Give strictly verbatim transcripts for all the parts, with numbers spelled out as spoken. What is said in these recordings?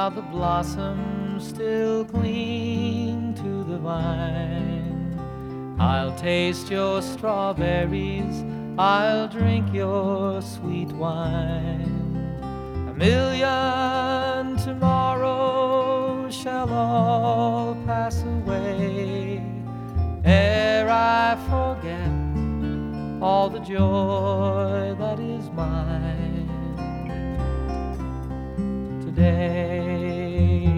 while the blossoms still cling to the vine. I'll taste your strawberries, I'll drink your sweet wine. A million tomorrows shall all pass away ere I forget all the joy that is mine today.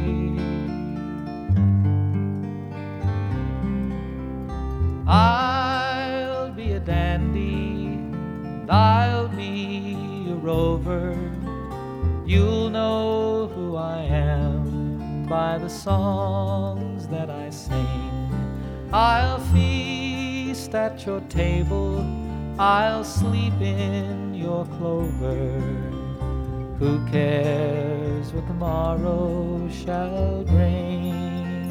I'll be a dandy, and I'll be a rover. You'll know who I am by the songs that I sing. I'll feast at your table, I'll sleep in your clover. Who cares what tomorrow shall bring?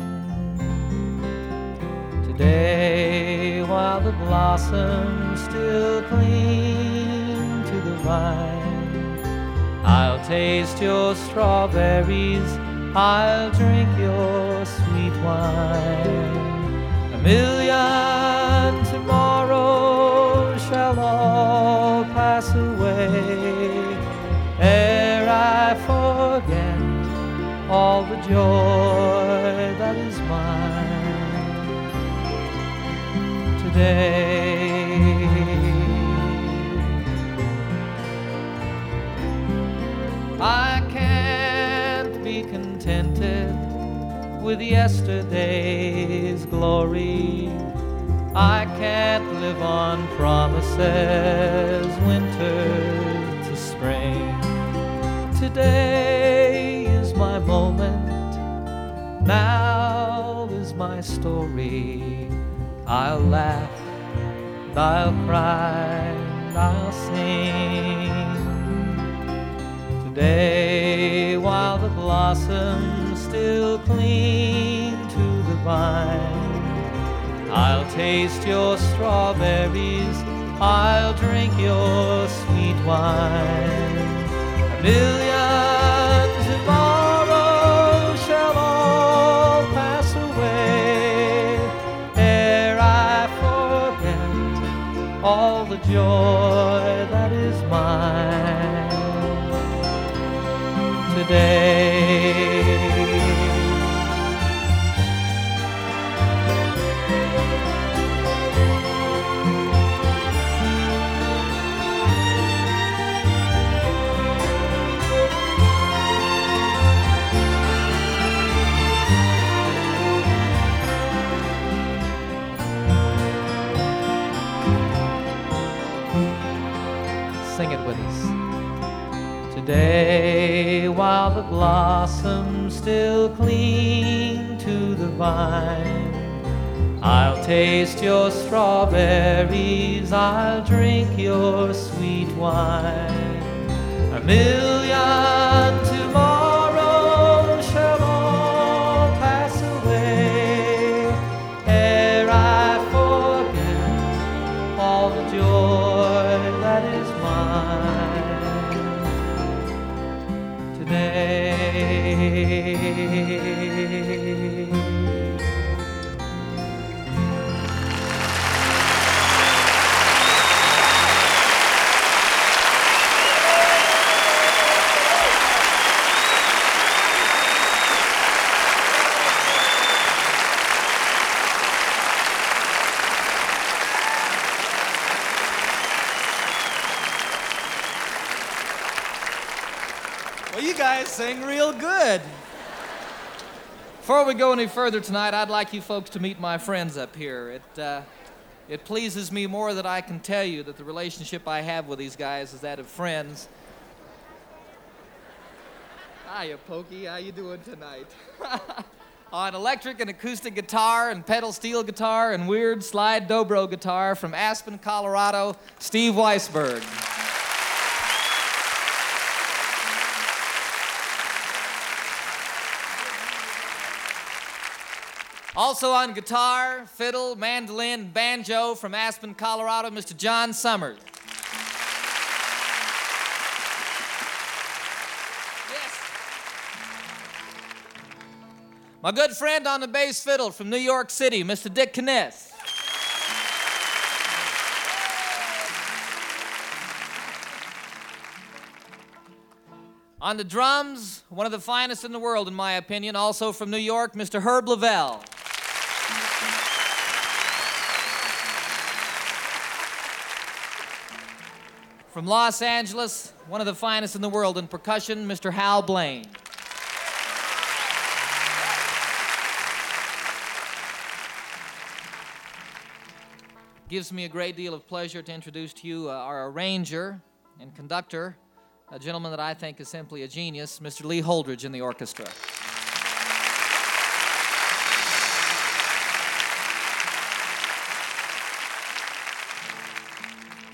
Today, while the blossoms still cling to the vine, I'll taste your strawberries, I'll drink your sweet wine. A million tomorrows shall all pass away ere I forget all the joy that is mine today. I can't be contented with yesterday's glory. I can't live on promises, winter to spring. Today is my moment, now is my story. I'll laugh, and I'll cry, and I'll sing. Today, while the blossoms still cling to the vine, I'll taste your strawberries, I'll drink your sweet wine. A million tomorrows shall all pass away ere I forget all the joy that is mine today. Sing it with us. Today, while the blossoms still cling to the vine, I'll taste your strawberries, I'll drink your sweet wine. A million tomorrows shall all pass away ere I forget all the joy that is mine today. Well, you guys sing real good. Before we go any further tonight, I'd like you folks to meet my friends up here. It, uh, it pleases me more that I can tell you that the relationship I have with these guys is that of friends. Hiya, Pokey. How you doing tonight? On electric and acoustic guitar and pedal steel guitar and weird slide dobro guitar from Aspen, Colorado, Steve Weisberg. Also on guitar, fiddle, mandolin, and banjo from Aspen, Colorado, Mister John Summers. Yes. My good friend on the bass fiddle from New York City, Mister Dick Kness. On the drums, one of the finest in the world, in my opinion, also from New York, Mister Herb Lavelle. From Los Angeles, one of the finest in the world in percussion, Mister Hal Blaine. Gives me a great deal of pleasure to introduce to you uh, our arranger and conductor, a gentleman that I think is simply a genius, Mister Lee Holdridge in the orchestra.